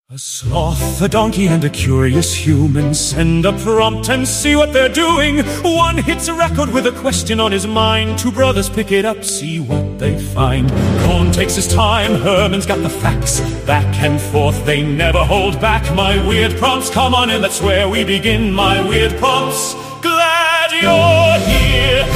A sloth, a donkey, and a curious human send a prompt and see what they're doing. One hits a record with a question on his mind. Two brothers pick it up, see what they find. Cohn takes his time, Herman's got the facts. Back and forth, they never hold back. My weird prompts, come on in, that's where we begin. My weird prompts, glad you're here.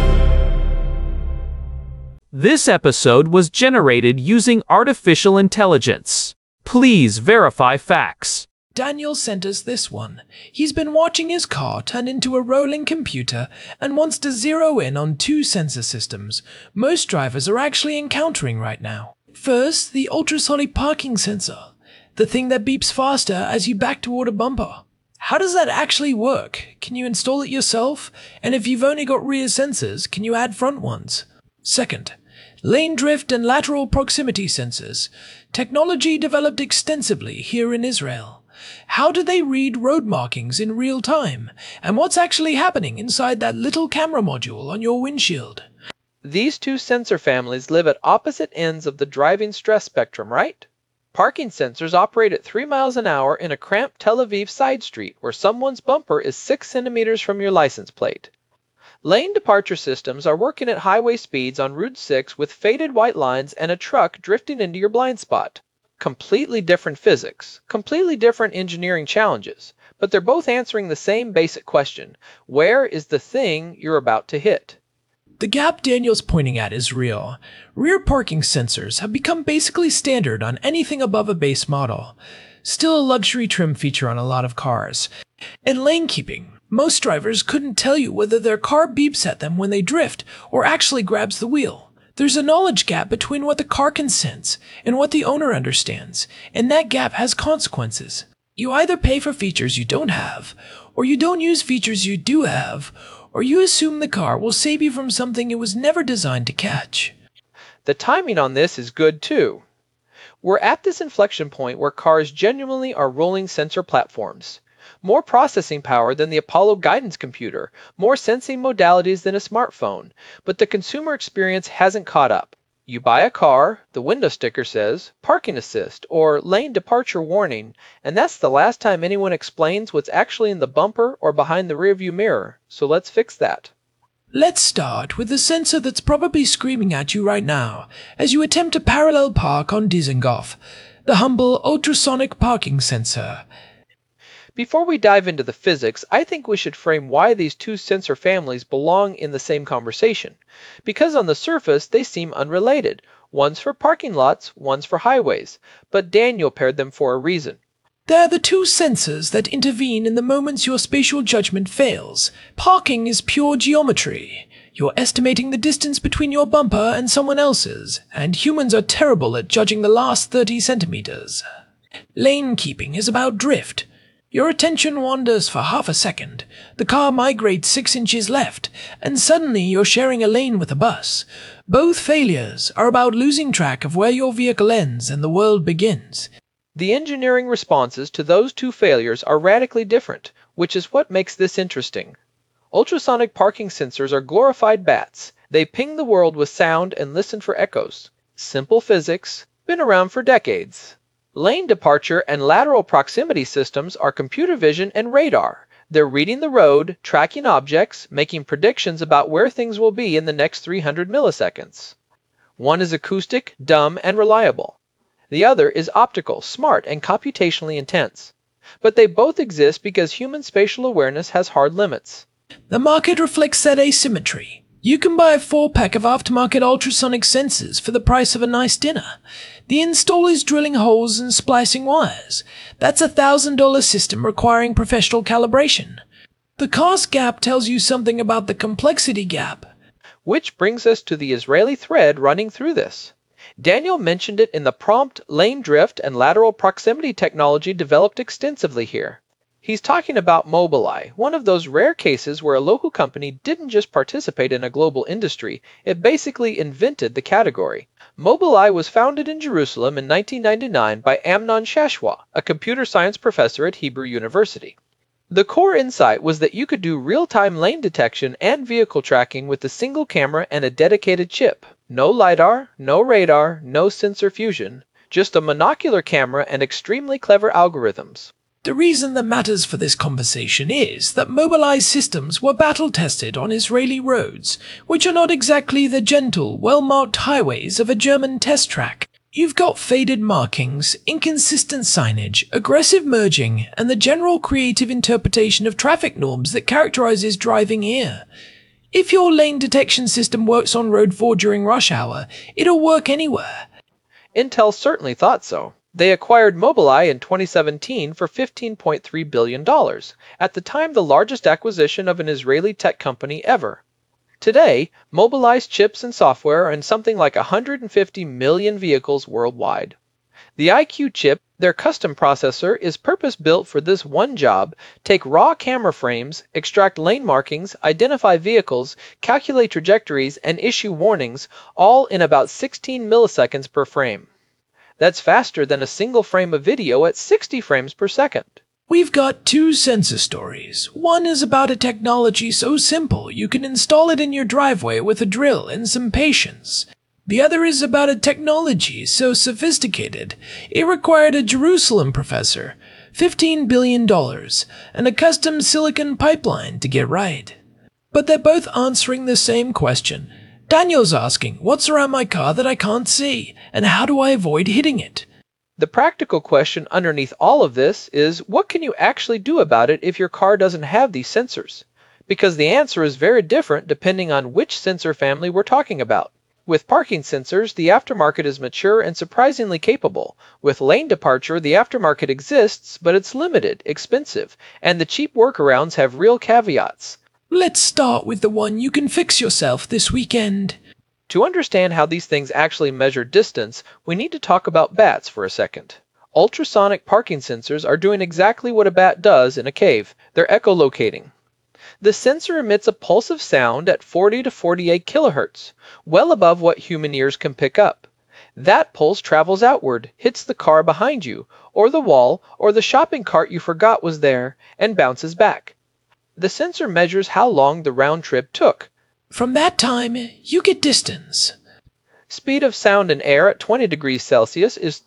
This episode was generated using artificial intelligence. Please verify facts. Daniel sent us this one. He's been watching his car turn into a rolling computer and wants to zero in on two sensor systems most drivers are actually encountering right now. First, the ultrasonic parking sensor, the thing that beeps faster as you back toward a bumper. How does that actually work? Can you install it yourself? And if you've only got rear sensors, can you add front ones? Second, lane drift and lateral proximity sensors. Technology developed extensively here in Israel. How do they read road markings in real time? And what's actually happening inside that little camera module on your windshield? These two sensor families live at opposite ends of the driving stress spectrum, right? Parking sensors operate at 3 miles an hour in a cramped Tel Aviv side street where someone's bumper is 6 centimeters from your license plate. Lane departure systems are working at highway speeds on Route 6 with faded white lines and a truck drifting into your blind spot. Completely different physics, completely different engineering challenges, but they're both answering the same basic question: where is the thing you're about to hit? The gap Daniel's pointing at is real. Rear parking sensors have become basically standard on anything above a base model. Still a luxury trim feature on a lot of cars. And lane keeping. Most drivers couldn't tell you whether their car beeps at them when they drift or actually grabs the wheel. There's a knowledge gap between what the car can sense and what the owner understands, and that gap has consequences. You either pay for features you don't have, or you don't use features you do have, or you assume the car will save you from something it was never designed to catch. The timing on this is good too. We're at this inflection point where cars genuinely are rolling sensor platforms. More processing power than the Apollo guidance computer, more sensing modalities than a smartphone, but the consumer experience hasn't caught up. You buy a car, the window sticker says, parking assist, or lane departure warning, and that's the last time anyone explains what's actually in the bumper or behind the rearview mirror, so let's fix that. Let's start with the sensor that's probably screaming at you right now as you attempt to parallel park on Dizengoff, the humble ultrasonic parking sensor. Before we dive into the physics, I think we should frame why these two sensor families belong in the same conversation. Because on the surface, they seem unrelated. One's for parking lots, one's for highways. But Daniel paired them for a reason. They're the two sensors that intervene in the moments your spatial judgment fails. Parking is pure geometry. You're estimating the distance between your bumper and someone else's, and humans are terrible at judging the last 30 centimeters. Lane keeping is about drift. Your attention wanders for half a second, the car migrates 6 inches left, and suddenly you're sharing a lane with a bus. Both failures are about losing track of where your vehicle ends and the world begins. The engineering responses to those two failures are radically different, which is what makes this interesting. Ultrasonic parking sensors are glorified bats. They ping the world with sound and listen for echoes. Simple physics, been around for decades. Lane departure and lateral proximity systems are computer vision and radar. They're reading the road, tracking objects, making predictions about where things will be in the next 300 milliseconds. One is acoustic, dumb, and reliable. The other is optical, smart, and computationally intense. But they both exist because human spatial awareness has hard limits. The market reflects that asymmetry. You can buy a 4-pack of aftermarket ultrasonic sensors for the price of a nice dinner. The install is drilling holes and splicing wires. That's a $1,000 system requiring professional calibration. The cost gap tells you something about the complexity gap. Which brings us to the Israeli thread running through this. Daniel mentioned it in the prompt. Lane drift and lateral proximity technology developed extensively here. He's talking about Mobileye, one of those rare cases where a local company didn't just participate in a global industry, it basically invented the category. Mobileye was founded in Jerusalem in 1999 by Amnon Shashua, a computer science professor at Hebrew University. The core insight was that you could do real-time lane detection and vehicle tracking with a single camera and a dedicated chip. No LiDAR, no radar, no sensor fusion. just a monocular camera and extremely clever algorithms. The reason that matters for this conversation is that Mobileye's systems were battle-tested on Israeli roads, which are not exactly the gentle, well-marked highways of a German test track. You've got faded markings, inconsistent signage, aggressive merging, and the general creative interpretation of traffic norms that characterizes driving here. If your lane detection system works on Road 4 during rush hour, it'll work anywhere. Intel certainly thought so. They acquired Mobileye in 2017 for $15.3 billion, at the time the largest acquisition of an Israeli tech company ever. Today, Mobileye's chips and software are in something like 150 million vehicles worldwide. The IQ chip, their custom processor, is purpose-built for this one job: take raw camera frames, extract lane markings, identify vehicles, calculate trajectories, and issue warnings, all in about 16 milliseconds per frame. That's faster than a single frame of video at 60 frames per second. We've got two sensor stories. One is about a technology so simple you can install it in your driveway with a drill and some patience. The other is about a technology so sophisticated it required a Jerusalem professor, $15 billion, and a custom silicon pipeline to get right. But they're both answering the same question. Daniel's asking, what's around my car that I can't see, and how do I avoid hitting it? The practical question underneath all of this is, what can you actually do about it if your car doesn't have these sensors? Because the answer is very different depending on which sensor family we're talking about. With parking sensors, the aftermarket is mature and surprisingly capable. With lane departure, the aftermarket exists, but it's limited, expensive, and the cheap workarounds have real caveats. Let's start with the one you can fix yourself this weekend. To understand how these things actually measure distance, we need to talk about bats for a second. Ultrasonic parking sensors are doing exactly what a bat does in a cave. They're echolocating. The sensor emits a pulse of sound at 40 to 48 kilohertz, well above what human ears can pick up. That pulse travels outward, hits the car behind you, or the wall, or the shopping cart you forgot was there, and bounces back. The sensor measures how long the round trip took. From that time, you get distance. Speed of sound in air at 20 degrees Celsius is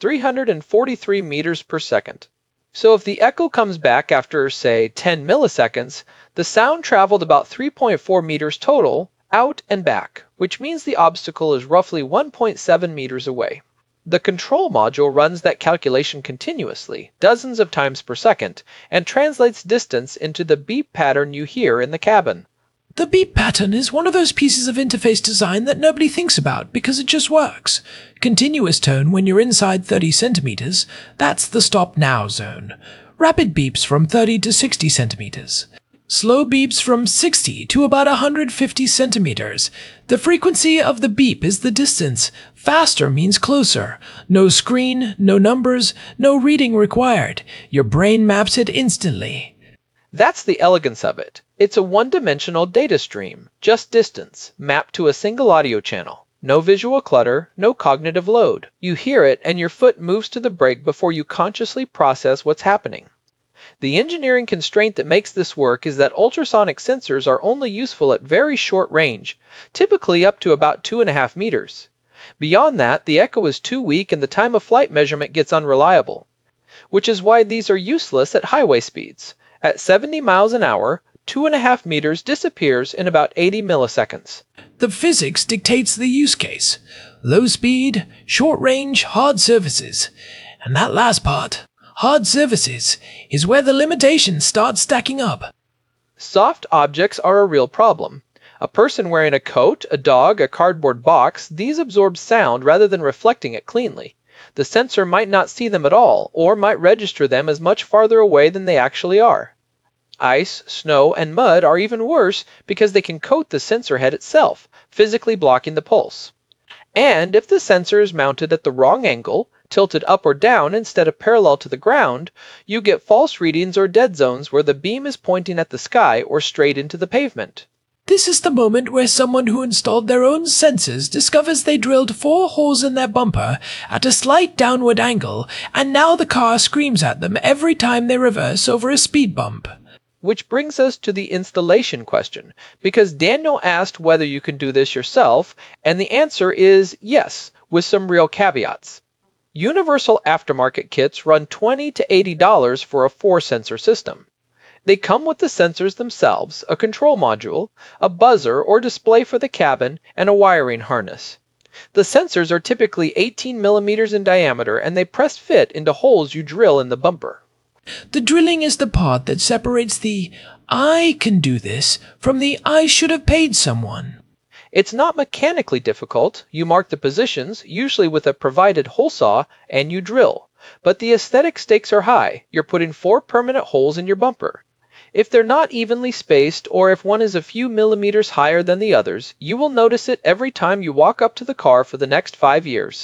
343 meters per second. So if the echo comes back after, say, 10 milliseconds, the sound traveled about 3.4 meters total, out and back, which means the obstacle is roughly 1.7 meters away. The control module runs that calculation continuously, dozens of times per second, and translates distance into the beep pattern you hear in the cabin. The beep pattern is one of those pieces of interface design that nobody thinks about because it just works. Continuous tone when you're inside 30 centimeters, that's the stop now zone. Rapid beeps from 30 to 60 centimeters. Slow beeps from 60 to about 150 centimeters. The frequency of the beep is the distance. Faster means closer. No screen, no numbers, no reading required. Your brain maps it instantly. That's the elegance of it. It's a one-dimensional data stream, just distance, mapped to a single audio channel. No visual clutter, no cognitive load. You hear it and your foot moves to the brake before you consciously process what's happening. The engineering constraint that makes this work is that ultrasonic sensors are only useful at very short range, typically up to about 2.5 meters. Beyond that, the echo is too weak and the time of flight measurement gets unreliable, which is why these are useless at highway speeds. At 70 miles an hour, 2.5 meters disappears in about 80 milliseconds. The physics dictates the use case. Low speed, short range, hard surfaces. And that last part, hard surfaces, is where the limitations start stacking up. Soft objects are a real problem. A person wearing a coat, a dog, a cardboard box, these absorb sound rather than reflecting it cleanly. The sensor might not see them at all, or might register them as much farther away than they actually are. Ice, snow, and mud are even worse because they can coat the sensor head itself, physically blocking the pulse. And if the sensor is mounted at the wrong angle, tilted up or down instead of parallel to the ground, you get false readings or dead zones where the beam is pointing at the sky or straight into the pavement. This is the moment where someone who installed their own sensors discovers they drilled 4 holes in their bumper at a slight downward angle, and now the car screams at them every time they reverse over a speed bump. Which brings us to the installation question, because Daniel asked whether you can do this yourself, and the answer is yes, with some real caveats. Universal aftermarket kits run $20 to $80 for a 4-sensor system. They come with the sensors themselves, a control module, a buzzer or display for the cabin, and a wiring harness. The sensors are typically 18 millimeters in diameter and they press fit into holes you drill in the bumper. The drilling is the part that separates the "I can do this" from the "I should have paid someone." It's not mechanically difficult. You mark the positions, usually with a provided hole saw, and you drill. But the aesthetic stakes are high. You're putting 4 permanent holes in your bumper. If they're not evenly spaced, or if one is a few millimeters higher than the others, you will notice it every time you walk up to the car for the next 5 years.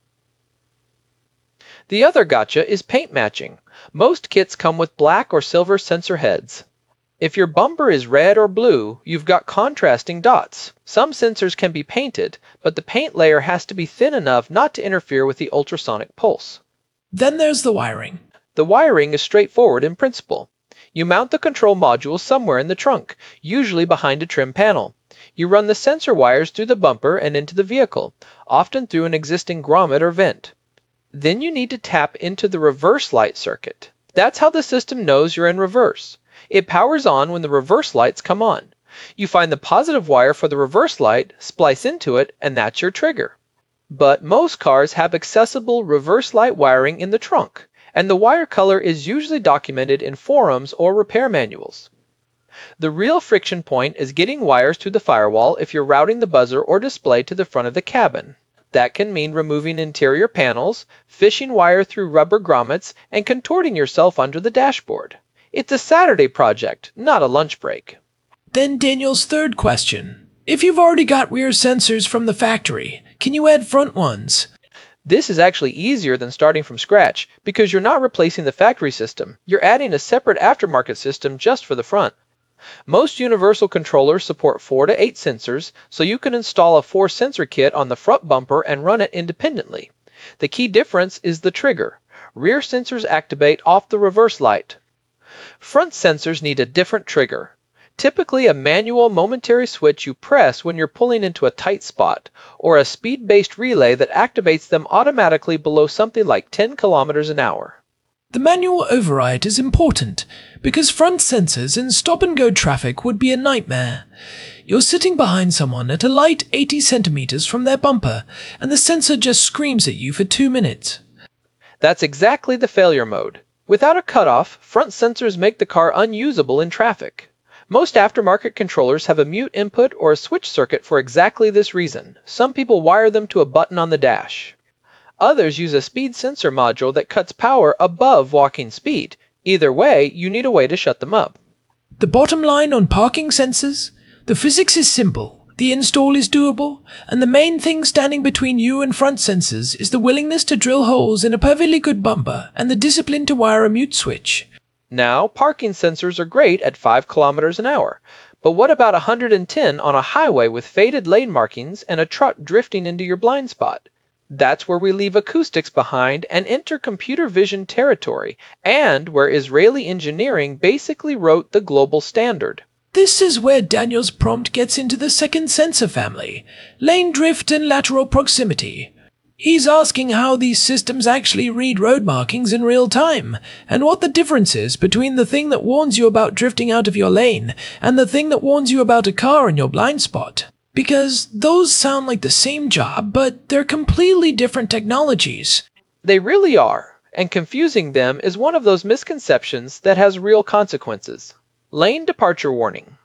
The other gotcha is paint matching. Most kits come with black or silver sensor heads. If your bumper is red or blue, you've got contrasting dots. Some sensors can be painted, but the paint layer has to be thin enough not to interfere with the ultrasonic pulse. Then there's the wiring. The wiring is straightforward in principle. You mount the control module somewhere in the trunk, usually behind a trim panel. You run the sensor wires through the bumper and into the vehicle, often through an existing grommet or vent. Then you need to tap into the reverse light circuit. That's how the system knows you're in reverse. It powers on when the reverse lights come on. You find the positive wire for the reverse light, splice into it, and that's your trigger. But most cars have accessible reverse light wiring in the trunk, and the wire color is usually documented in forums or repair manuals. The real friction point is getting wires to the firewall if you're routing the buzzer or display to the front of the cabin. That can mean removing interior panels, fishing wire through rubber grommets, and contorting yourself under the dashboard. It's a Saturday project, not a lunch break. Then Daniel's third question. If you've already got rear sensors from the factory, can you add front ones? This is actually easier than starting from scratch because you're not replacing the factory system. You're adding a separate aftermarket system just for the front. Most universal controllers support 4 to 8 sensors, so you can install a 4-sensor kit on the front bumper and run it independently. The key difference is the trigger. Rear sensors activate off the reverse light. Front sensors need a different trigger. Typically a manual momentary switch you press when you're pulling into a tight spot, or a speed-based relay that activates them automatically below something like 10 kilometers an hour. The manual override is important, because front sensors in stop-and-go traffic would be a nightmare. You're sitting behind someone at a light 80 centimeters from their bumper, and the sensor just screams at you for 2 minutes. That's exactly the failure mode. Without a cutoff, front sensors make the car unusable in traffic. Most aftermarket controllers have a mute input or a switch circuit for exactly this reason. Some people wire them to a button on the dash. Others use a speed sensor module that cuts power above walking speed. Either way, you need a way to shut them up. The bottom line on parking sensors? The physics is simple, the install is doable, and the main thing standing between you and front sensors is the willingness to drill holes in a perfectly good bumper and the discipline to wire a mute switch. Now, parking sensors are great at 5 kilometers an hour, but what about 110 on a highway with faded lane markings and a truck drifting into your blind spot? That's where we leave acoustics behind and enter computer vision territory, and where Israeli engineering basically wrote the global standard. This is where Daniel's prompt gets into the second sensor family, lane drift and lateral proximity. He's asking how these systems actually read road markings in real time, and what the difference is between the thing that warns you about drifting out of your lane and the thing that warns you about a car in your blind spot. Because those sound like the same job, but they're completely different technologies. They really are, and confusing them is one of those misconceptions that has real consequences. Lane departure warning.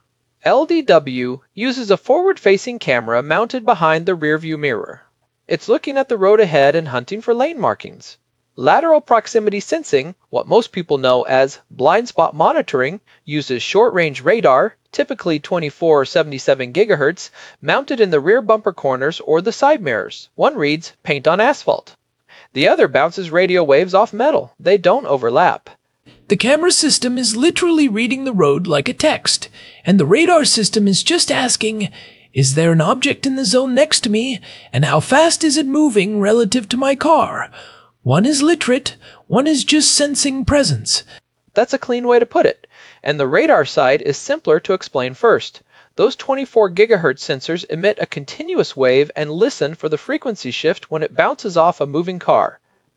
LDW uses a forward-facing camera mounted behind the rearview mirror. It's looking at the road ahead and hunting for lane markings. Lateral proximity sensing, what most people know as blind spot monitoring, uses short-range radar, typically 24 or 77 GHz, mounted in the rear bumper corners or the side mirrors. One reads, "Paint on asphalt." The other bounces radio waves off metal. They don't overlap. The camera system is literally reading the road like a text, and the radar system is just asking, is there an object in the zone next to me, and how fast is it moving relative to my car? One is literate, one is just sensing presence. That's a clean way to put it. And the radar side is simpler to explain first. Those 24 GHz sensors emit a continuous wave and listen for the frequency shift when it bounces off a moving car.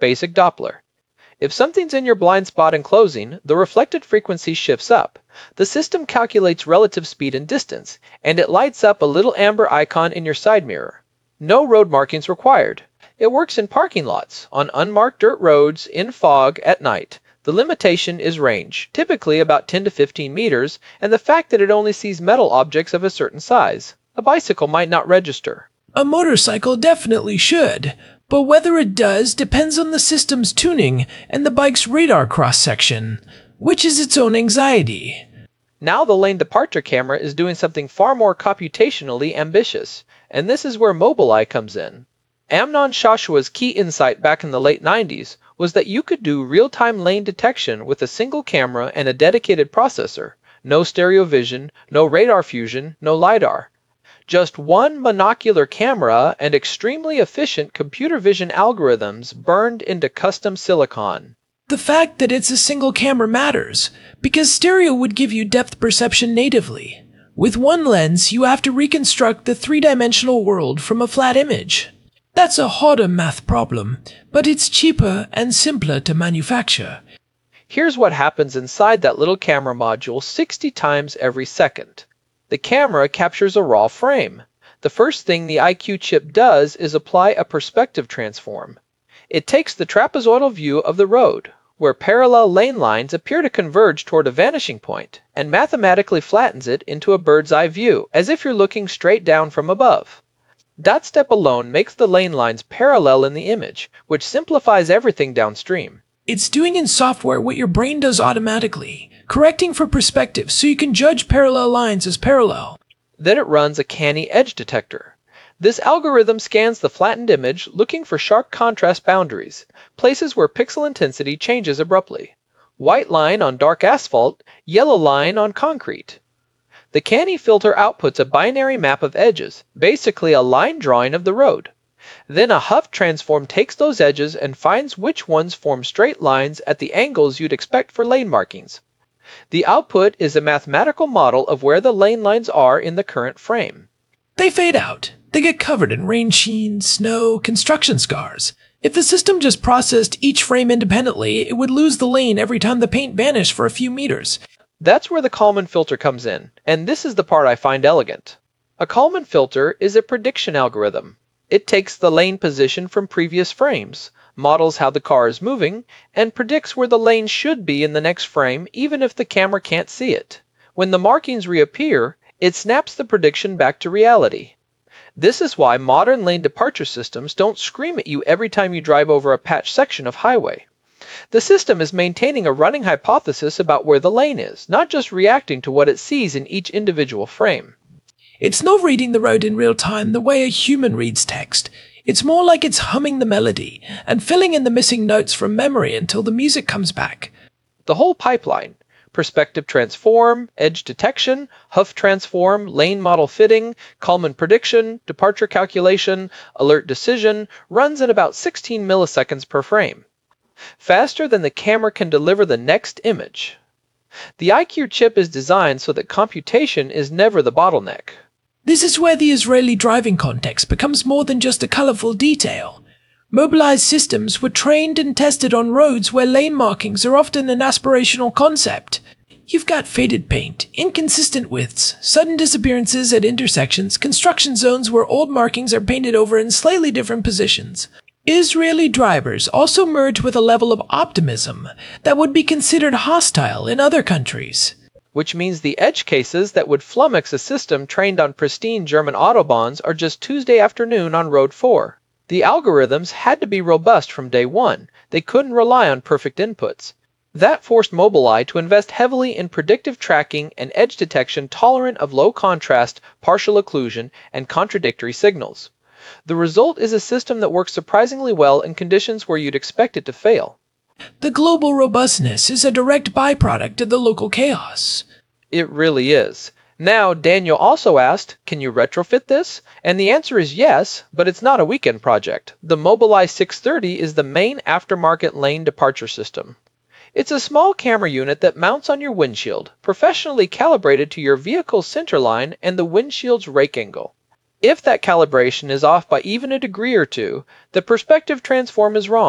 basic Doppler. If something's in your blind spot and closing, the reflected frequency shifts up. The system calculates relative speed and distance, and it lights up a little amber icon in your side mirror. No road markings required. It works in parking lots, on unmarked dirt roads, in fog, at night. The limitation is range, typically about 10 to 15 meters, and the fact that it only sees metal objects of a certain size. A bicycle might not register. A motorcycle definitely should, but whether it does depends on the system's tuning and the bike's radar cross-section, which is its own anxiety. Now the lane departure camera is doing something far more computationally ambitious, and this is where Mobileye comes in. Amnon Shoshua's key insight back in the late 90s was that you could do real-time lane detection with a single camera and a dedicated processor. No stereo vision, no radar fusion, no LiDAR. Just one monocular camera and extremely efficient computer vision algorithms burned into custom silicon. The fact that it's a single camera matters, because stereo would give you depth perception natively. With one lens, you have to reconstruct the three-dimensional world from a flat image. That's a harder math problem, but it's cheaper and simpler to manufacture. Here's what happens inside that little camera module 60 times every second. The camera captures a raw frame. The first thing the IQ chip does is apply a perspective transform. It takes the trapezoidal view of the road, where parallel lane lines appear to converge toward a vanishing point, and mathematically flattens it into a bird's eye view, as if you're looking straight down from above. That step alone makes the lane lines parallel in the image, which simplifies everything downstream. It's doing in software what your brain does automatically, correcting for perspective so you can judge parallel lines as parallel. Then it runs a canny edge detector. This algorithm scans the flattened image looking for sharp contrast boundaries, places where pixel intensity changes abruptly. White line on dark asphalt, yellow line on concrete. The canny filter outputs a binary map of edges, basically a line drawing of the road. Then a Huff transform takes those edges and finds which ones form straight lines at the angles you'd expect for lane markings. The output is a mathematical model of where the lane lines are in the current frame. They fade out. They get covered in rain sheen, snow, construction scars. If the system just processed each frame independently, it would lose the lane every time the paint vanished for a few meters. That's where the Kalman filter comes in, and this is the part I find elegant. A Kalman filter is a prediction algorithm. It takes the lane position from previous frames, models how the car is moving, and predicts where the lane should be in the next frame even if the camera can't see it. When the markings reappear, it snaps the prediction back to reality. This is why modern lane departure systems don't scream at you every time you drive over a patched section of highway. The system is maintaining a running hypothesis about where the lane is, not just reacting to what it sees in each individual frame. It's not reading the road in real time the way a human reads text. It's more like it's humming the melody and filling in the missing notes from memory until the music comes back. The whole pipeline, perspective transform, edge detection, Huff transform, lane model fitting, Kalman prediction, departure calculation, alert decision, runs at about 16 milliseconds per frame. Faster than the camera can deliver the next image. The IQ chip is designed so that computation is never the bottleneck. This is where the Israeli driving context becomes more than just a colorful detail. Mobileye's systems were trained and tested on roads where lane markings are often an aspirational concept. You've got faded paint, inconsistent widths, sudden disappearances at intersections, construction zones where old markings are painted over in slightly different positions. Israeli drivers also merge with a level of optimism that would be considered hostile in other countries. Which means the edge cases that would flummox a system trained on pristine German autobahns are just Tuesday afternoon on Road 4. The algorithms had to be robust from day one. They couldn't rely on perfect inputs. That forced Mobileye to invest heavily in predictive tracking and edge detection tolerant of low contrast, partial occlusion, and contradictory signals. The result is a system that works surprisingly well in conditions where you'd expect it to fail. The global robustness is a direct byproduct of the local chaos. It really is. Now, Daniel also asked, can you retrofit this? And the answer is yes, but it's not a weekend project. The Mobileye 630 is the main aftermarket lane departure system. It's a small camera unit that mounts on your windshield, professionally calibrated to your vehicle's centerline and the windshield's rake angle. If that calibration is off by even a degree or two, the perspective transform is wrong,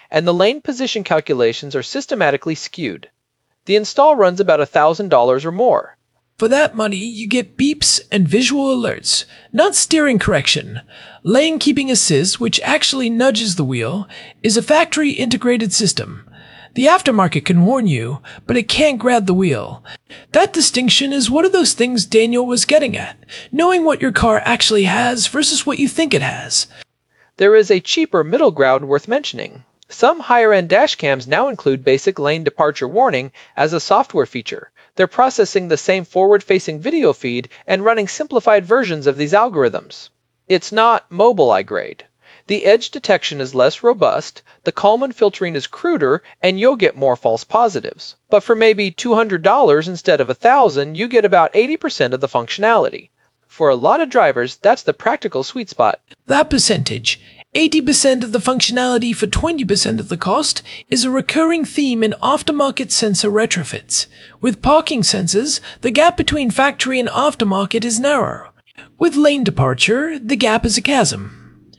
and the lane position calculations are systematically skewed. The install runs about $1,000 or more. For that money, you get beeps and visual alerts, not steering correction. Lane keeping assist, which actually nudges the wheel, is a factory integrated system. The aftermarket can warn you, but it can't grab the wheel. That distinction is one of those things Daniel was getting at, knowing what your car actually has versus what you think it has. There is a cheaper middle ground worth mentioning. Some higher-end dashcams now include basic lane departure warning as a software feature. They're processing the same forward-facing video feed and running simplified versions of these algorithms. It's not Mobileye grade. The edge detection is less robust, the Kalman filtering is cruder, and you'll get more false positives. But for maybe $200 instead of $1,000, you get about 80% of the functionality. For a lot of drivers, that's the practical sweet spot. That percentage, 80% of the functionality for 20% of the cost, is a recurring theme in aftermarket sensor retrofits. With parking sensors, the gap between factory and aftermarket is narrow. With lane departure, the gap is a chasm.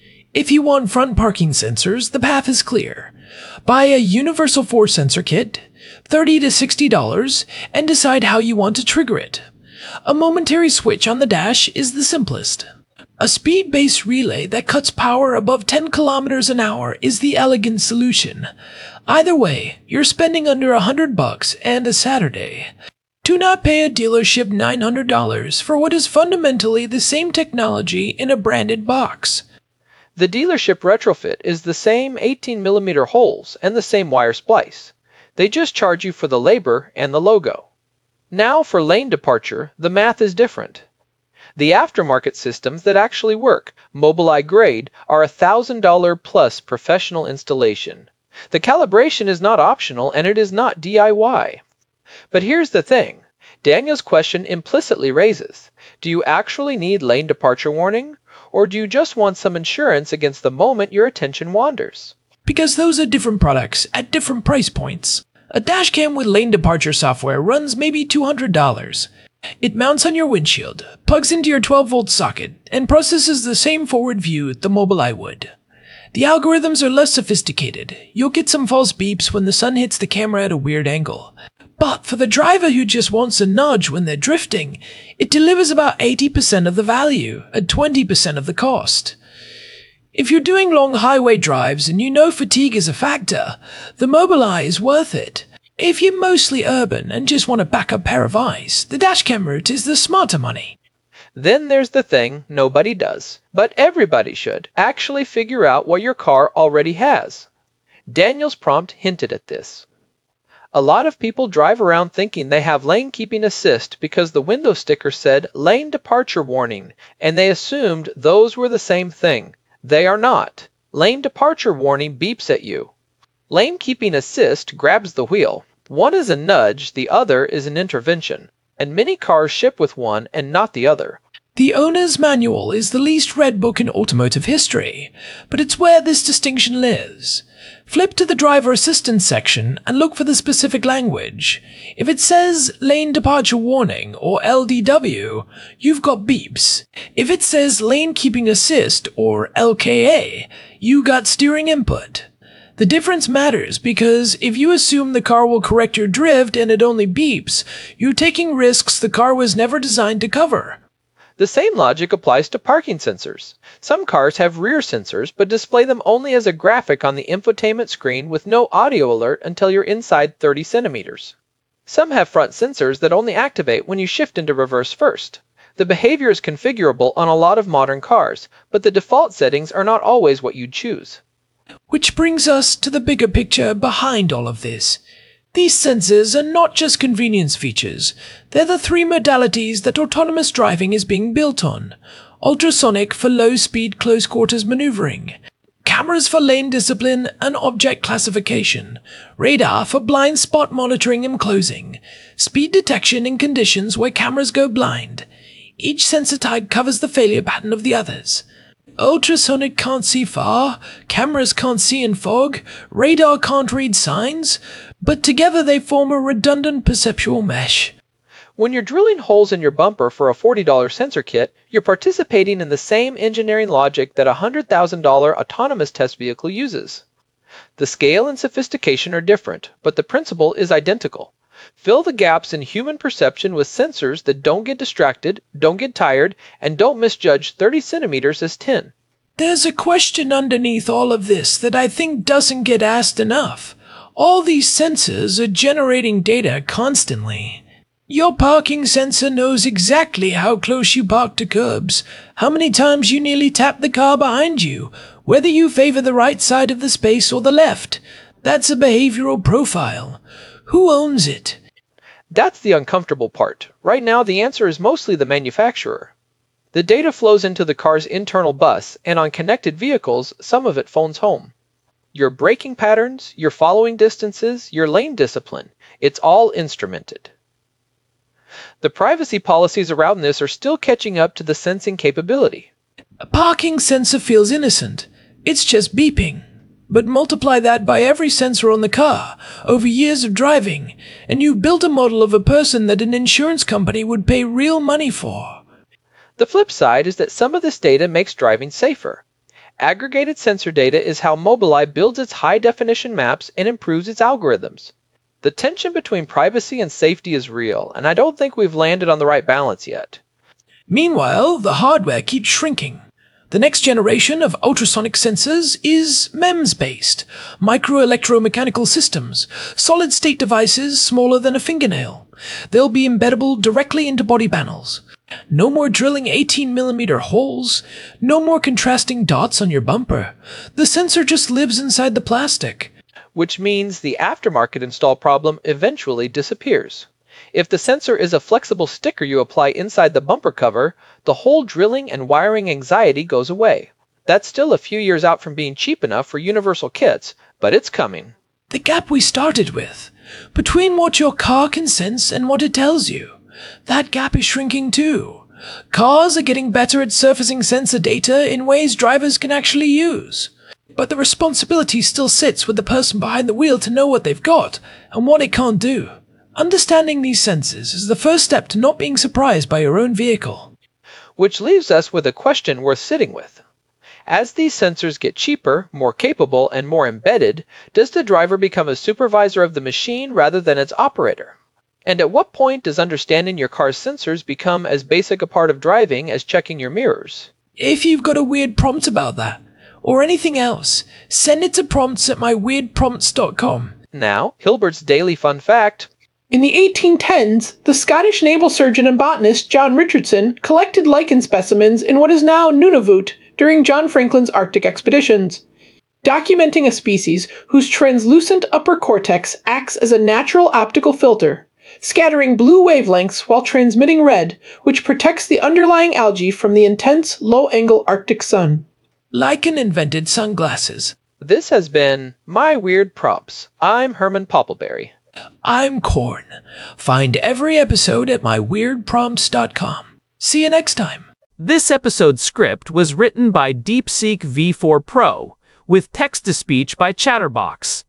If you want front parking sensors, the path is clear. Buy a Universal 4 sensor kit, $30 to $60, and decide how you want to trigger it. A momentary switch on the dash is the simplest. A speed-based relay that cuts power above 10 kilometers an hour is the elegant solution. Either way, you're spending under $100 and a Saturday. Do not pay a dealership $900 for what is fundamentally the same technology in a branded box. The dealership retrofit is the same 18mm holes and the same wire splice. They just charge you for the labor and the logo. Now for lane departure, the math is different. The aftermarket systems that actually work, Mobileye grade, are $1,000 plus professional installation. The calibration is not optional and it is not DIY. But here's the thing. Daniel's question implicitly raises, do you actually need lane departure warning? Or do you just want some insurance against the moment your attention wanders? Because those are different products at different price points. A dashcam with lane departure software runs maybe $200. It mounts on your windshield, plugs into your 12-volt socket, and processes the same forward view the Mobileye would. The algorithms are less sophisticated. You'll get some false beeps when the sun hits the camera at a weird angle. But for the driver who just wants a nudge when they're drifting, it delivers about 80% of the value at 20% of the cost. If you're doing long highway drives and you know fatigue is a factor, the Mobileye is worth it. If you're mostly urban and just want a backup pair of eyes, the dashcam route is the smarter money. Then there's the thing nobody does, but everybody should actually figure out what your car already has. Daniel's prompt hinted at this. A lot of people drive around thinking they have lane keeping assist because the window sticker said lane departure warning, and they assumed those were the same thing. They are not. Lane departure warning beeps at you. Lane keeping assist grabs the wheel. One is a nudge, the other is an intervention, and many cars ship with one and not the other. The owner's manual is the least read book in automotive history, but it's where this distinction lives. Flip to the driver assistance section and look for the specific language. If it says lane departure warning or LDW, you've got beeps. If it says lane keeping assist or LKA, you got steering input. The difference matters because if you assume the car will correct your drift and it only beeps, you're taking risks the car was never designed to cover. The same logic applies to parking sensors. Some cars have rear sensors but display them only as a graphic on the infotainment screen with no audio alert until you're inside 30 centimeters. Some have front sensors that only activate when you shift into reverse first. The behavior is configurable on a lot of modern cars, but the default settings are not always what you'd choose. Which brings us to the bigger picture behind all of this. These sensors are not just convenience features. They're the three modalities that autonomous driving is being built on. Ultrasonic for low-speed close-quarters maneuvering. Cameras for lane discipline and object classification. Radar for blind spot monitoring and closing. Speed detection in conditions where cameras go blind. Each sensor type covers the failure pattern of the others. Ultrasonic can't see far, cameras can't see in fog, radar can't read signs, but together they form a redundant perceptual mesh. When you're drilling holes in your bumper for a $40 sensor kit, you're participating in the same engineering logic that a $100,000 autonomous test vehicle uses. The scale and sophistication are different, but the principle is identical. Fill the gaps in human perception with sensors that don't get distracted, don't get tired, and don't misjudge 30 centimeters as 10. There's a question underneath all of this that I think doesn't get asked enough. All these sensors are generating data constantly. Your parking sensor knows exactly how close you park to curbs, how many times you nearly tap the car behind you, whether you favor the right side of the space or the left. That's a behavioral profile. Who owns it? That's the uncomfortable part. Right now, the answer is mostly the manufacturer. The data flows into the car's internal bus, and on connected vehicles, some of it phones home. Your braking patterns, your following distances, your lane discipline, it's all instrumented. The privacy policies around this are still catching up to the sensing capability. A parking sensor feels innocent. It's just beeping. But multiply that by every sensor on the car, over years of driving, and you built a model of a person that an insurance company would pay real money for. The flip side is that some of this data makes driving safer. Aggregated sensor data is how Mobileye builds its high-definition maps and improves its algorithms. The tension between privacy and safety is real, and I don't think we've landed on the right balance yet. Meanwhile, the hardware keeps shrinking. The next generation of ultrasonic sensors is MEMS-based, microelectromechanical systems, solid-state devices smaller than a fingernail. They'll be embeddable directly into body panels. No more drilling 18mm holes. No more contrasting dots on your bumper. The sensor just lives inside the plastic. Which means the aftermarket install problem eventually disappears. If the sensor is a flexible sticker you apply inside the bumper cover, the whole drilling and wiring anxiety goes away. That's still a few years out from being cheap enough for universal kits, but it's coming. The gap we started with, between what your car can sense and what it tells you, that gap is shrinking too. Cars are getting better at surfacing sensor data in ways drivers can actually use. But the responsibility still sits with the person behind the wheel to know what they've got and what it can't do. Understanding these sensors is the first step to not being surprised by your own vehicle. Which leaves us with a question worth sitting with. As these sensors get cheaper, more capable, and more embedded, does the driver become a supervisor of the machine rather than its operator? And at what point does understanding your car's sensors become as basic a part of driving as checking your mirrors? If you've got a weird prompt about that, or anything else, send it to prompts@myweirdprompts.com. Now, Hilbert's Daily Fun Fact. In the 1810s, the Scottish naval surgeon and botanist John Richardson collected lichen specimens in what is now Nunavut during John Franklin's Arctic expeditions, documenting a species whose translucent upper cortex acts as a natural optical filter, scattering blue wavelengths while transmitting red, which protects the underlying algae from the intense, low-angle Arctic sun. Lichen invented sunglasses. This has been My Weird Prompts. I'm Herman Poppleberry. I'm Corn. Find every episode at myweirdprompts.com. See you next time. This episode's script was written by DeepSeek V4 Pro, with text-to-speech by Chatterbox.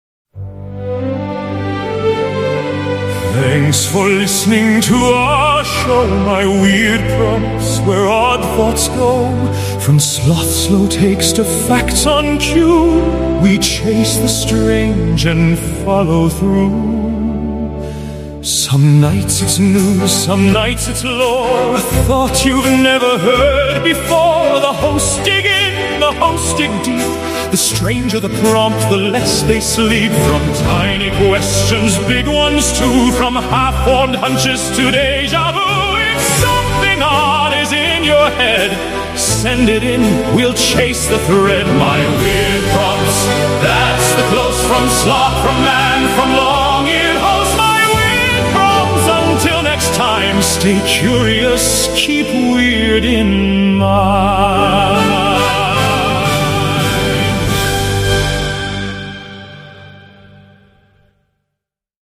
Thanks for listening to our show, My Weird Prompts, where odd thoughts go. From sloth slow takes to facts on cue, we chase the strange and follow through. Some nights it's news, some nights it's lore, a thought you've never heard before. The hosts dig in, the hosts dig deep. The stranger the prompt, the less they sleep. From tiny questions, big ones too, from half-formed hunches to deja vu. If something odd is in your head, send it in, we'll chase the thread. My Weird Prompts, that's the close from sloth, from man, from long-eared host. My Weird Prompts, until next time, stay curious, keep weird in mind.